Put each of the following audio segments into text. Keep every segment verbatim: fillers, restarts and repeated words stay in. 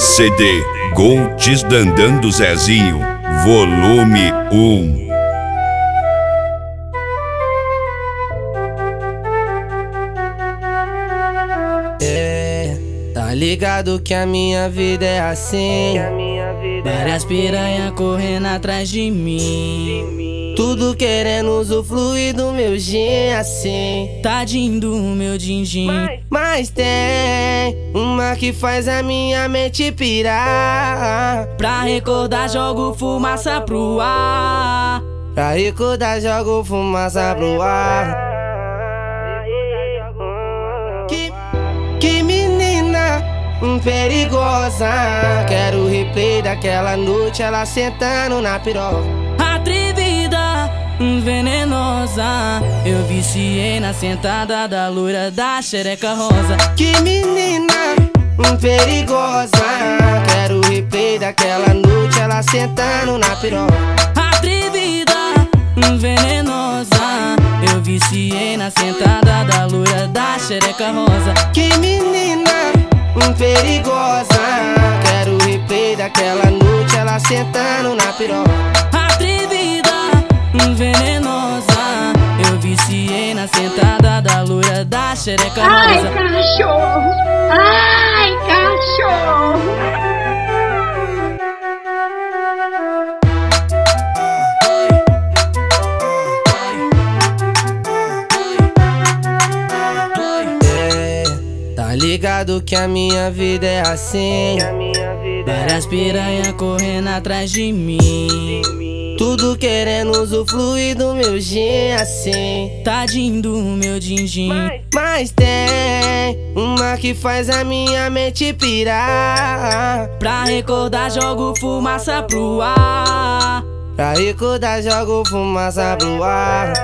C D Gol Desdandando Zezinho, volume um. É, tá ligado que a minha vida é assim. Várias piranha correndo atrás de mim, tudo querendo usufruir do meu gin assim. Tadinho do meu din-din. Mas tem uma que faz a minha mente pirar. Pra recordar jogo fumaça pro ar. Pra recordar jogo fumaça pro ar. Que, que menina perigosa. Quero o replay daquela noite, ela sentando na piroca. Atrevida, venenosa, eu viciei na sentada da loira da xereca rosa. Que menina perigosa. Quero o replay daquela noite, ela sentando na piroca. Atrevida, venenosa, eu viciei na sentada da loira da xereca rosa. Que menina perigosa. Quero o replay daquela noite, ela sentando na piroca. Atrevida, venenosa, eu viciei na sentada da loira da xereca rosa. Ai, cachorro! Ai, cachorro! Tá ligado que a minha vida é assim. Várias piranha correndo atrás de mim, tudo querendo usufruir do meu gin assim. Tadinho do meu din-din. Mas tem uma que faz a minha mente pirar. Pra recordar jogo fumaça pro ar. Pra recordar jogo fumaça pro ar.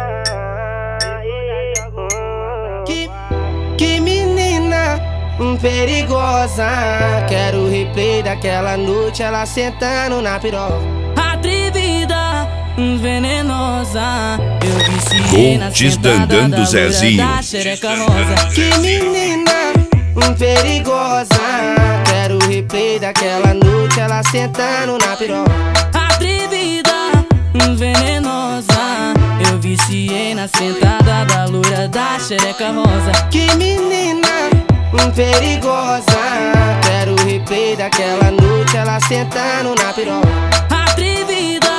Que, que menina perigosa. Quero o replay daquela noite, ela sentando na piroca. Atrevida, venenosa, eu viciei na sentada da loira da xereca rosa. Que menina perigosa. Quero o replay daquela noite, ela sentando na piroca. Atrevida, venenosa, eu viciei na sentada da loira da xereca rosa. Que menina perigosa. Quero o replay daquela noite, ela sentando na piroca. Atrevida,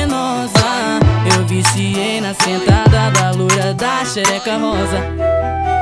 venenosa, eu viciei na sentada da loira da xereca rosa.